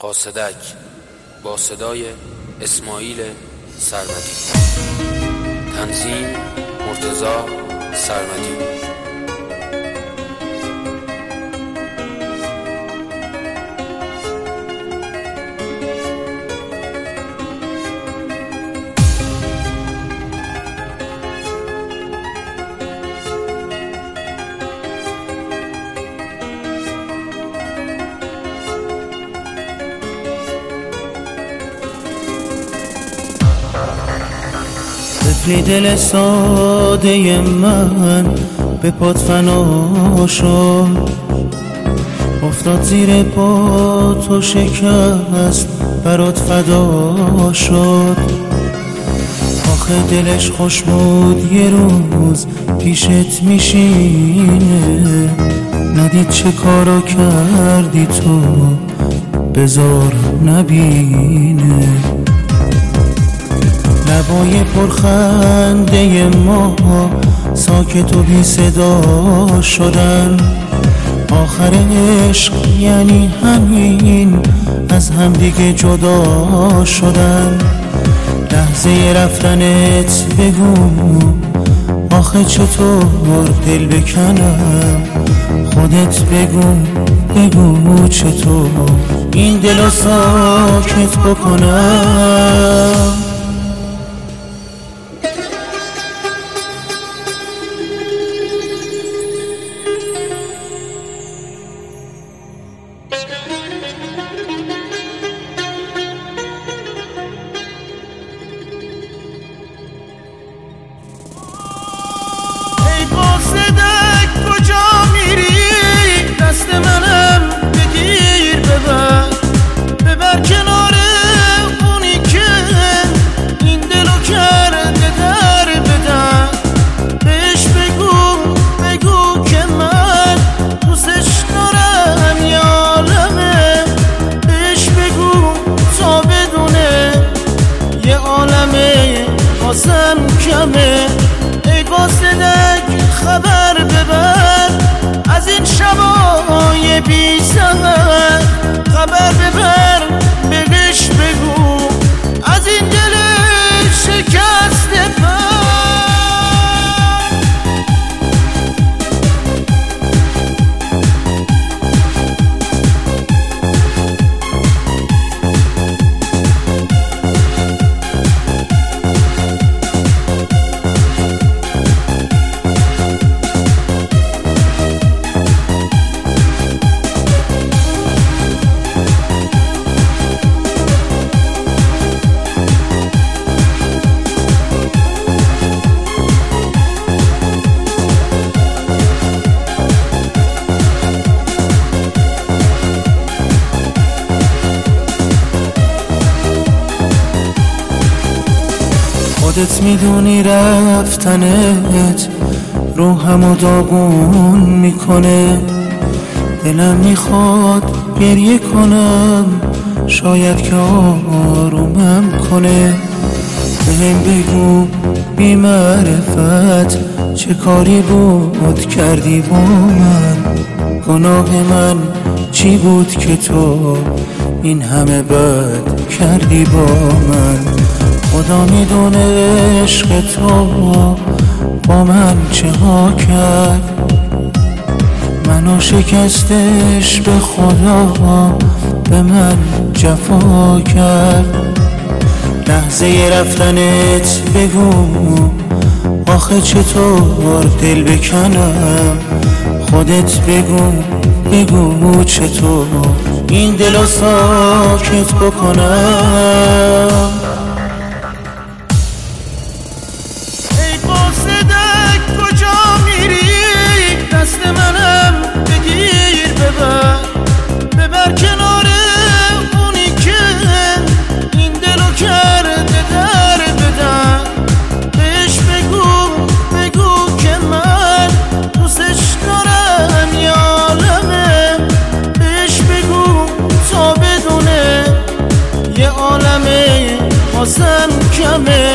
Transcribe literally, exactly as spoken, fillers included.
قاصدک با صدای اسماعیل سرمدی. تنظیم مرتضی سرمدی. طفلی دل ساده من به پات فنا شد، افتاد زیر پا تو شکست برات فدا شد. آخه دلش خوش بود یه روز پیشت میشینه، ندید چه کارو کردی تو بذار نبینه. لبای پرخنده ما ساکت و بی صدا شدن، آخر عشق یعنی همین از هم دیگه جدا شدن. لحظه رفتنت بگو آخه چطور دل بکنم، خودت بگو بگو چطور این دلو ساکت بکنم. واسم کمه ای قاصدک خبر ببر از این شبای بی سحر، خبر ببر بهش بگو از این دل شکسته پر. خودت میدونی رفتنت روحمو داغون میکنه، دلم میخواد گریه کنم شاید که آرومم کنه. بهم بگو بی معرفت چه کاری بود کردی با من، گناه من چی بود که تو این همه بد کردی با من. خدا میدونه عشق تو با من چه ها کرد، منو شکستش به خدا به من جفا کرد. لحظه رفتنت بگو آخه چطور دل بکنم، خودت بگو بگو چطور این دلو ساکت بکنم. دست منم بگیر ببر ببر کنار اونی که این دلو کرده در بدن. بهش بگو بگو که من دوستش دارم یه عالمه، بهش بگو تا بدونه یه عالمه واسم کمه.